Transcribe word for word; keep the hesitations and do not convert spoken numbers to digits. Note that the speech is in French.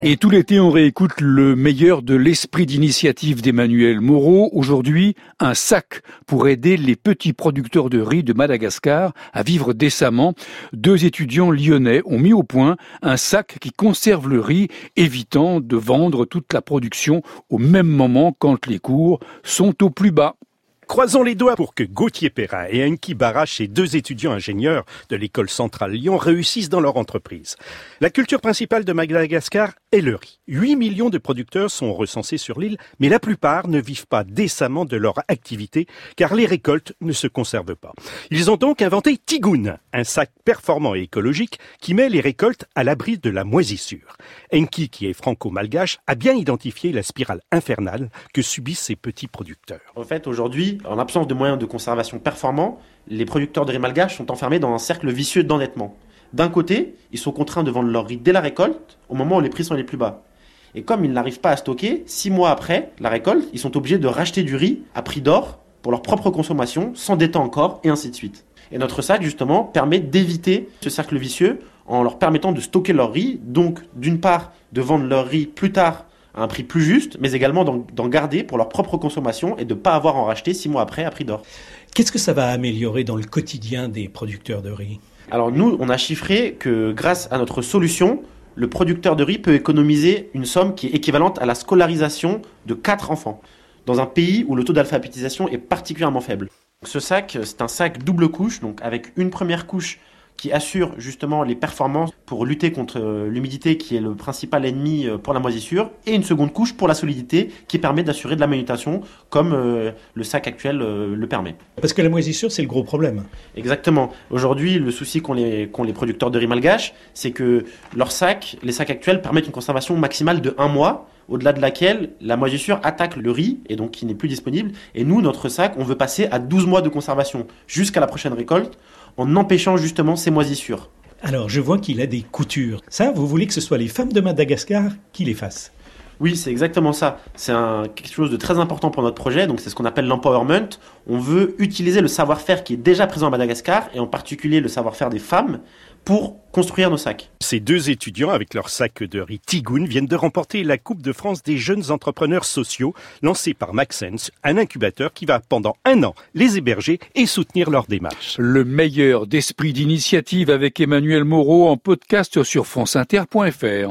Et tout l'été, on réécoute le meilleur de l'esprit d'initiative d'Emmanuel Moreau. Aujourd'hui, un sac pour aider les petits producteurs de riz de Madagascar à vivre décemment. Deux étudiants lyonnais ont mis au point un sac qui conserve le riz, évitant de vendre toute la production au même moment quand les cours sont au plus bas. Croisons les doigts pour que Gauthier Perrin et Enki Barache, ces deux étudiants ingénieurs de l'école centrale Lyon, réussissent dans leur entreprise. La culture principale de Madagascar est le riz. huit millions de producteurs sont recensés sur l'île, mais la plupart ne vivent pas décemment de leur activité, car les récoltes ne se conservent pas. Ils ont donc inventé Tigoun, un sac performant et écologique qui met les récoltes à l'abri de la moisissure. Enki, qui est franco-malgache, a bien identifié la spirale infernale que subissent ces petits producteurs. En fait, aujourd'hui, en l'absence de moyens de conservation performants, les producteurs de riz malgache sont enfermés dans un cercle vicieux d'endettement. D'un côté, ils sont contraints de vendre leur riz dès la récolte, au moment où les prix sont les plus bas. Et comme ils n'arrivent pas à stocker, six mois après la récolte, ils sont obligés de racheter du riz à prix d'or pour leur propre consommation, s'endettant encore, et ainsi de suite. Et notre sac, justement, permet d'éviter ce cercle vicieux en leur permettant de stocker leur riz, donc d'une part de vendre leur riz plus tard à un prix plus juste, mais également d'en, d'en garder pour leur propre consommation et de ne pas avoir à en racheter six mois après à prix d'or. Qu'est-ce que ça va améliorer dans le quotidien des producteurs de riz ? Alors nous, on a chiffré que grâce à notre solution, le producteur de riz peut économiser une somme qui est équivalente à la scolarisation de quatre enfants, dans un pays où le taux d'alphabétisation est particulièrement faible. Ce sac, c'est un sac double couche, donc avec une première couche qui assure justement les performances pour lutter contre l'humidité qui est le principal ennemi pour la moisissure, et une seconde couche pour la solidité qui permet d'assurer de la manutention comme euh, le sac actuel euh, le permet. Parce que la moisissure, c'est le gros problème. Exactement. Aujourd'hui, le souci qu'ont les, qu'ont les producteurs de riz malgache, c'est que leurs sacs, les sacs actuels permettent une conservation maximale de un mois, au-delà de laquelle la moisissure attaque le riz et donc qui n'est plus disponible. Et nous, notre sac, on veut passer à douze mois de conservation jusqu'à la prochaine récolte, en empêchant justement ces moisissures. Alors, je vois qu'il a des coutures. Ça, vous voulez que ce soit les femmes de Madagascar qui les fassent ? Oui, c'est exactement ça. C'est un, quelque chose de très important pour notre projet, donc c'est ce qu'on appelle l'empowerment. On veut utiliser le savoir-faire qui est déjà présent à Madagascar, et en particulier le savoir-faire des femmes, pour construire nos sacs. Ces deux étudiants, avec leur sac de riz Tigoun, viennent de remporter la Coupe de France des jeunes entrepreneurs sociaux, lancée par Maxence, un incubateur qui va pendant un an les héberger et soutenir leur démarche. Le meilleur d'esprit d'initiative avec Emmanuel Moreau en podcast sur franceinter point fr.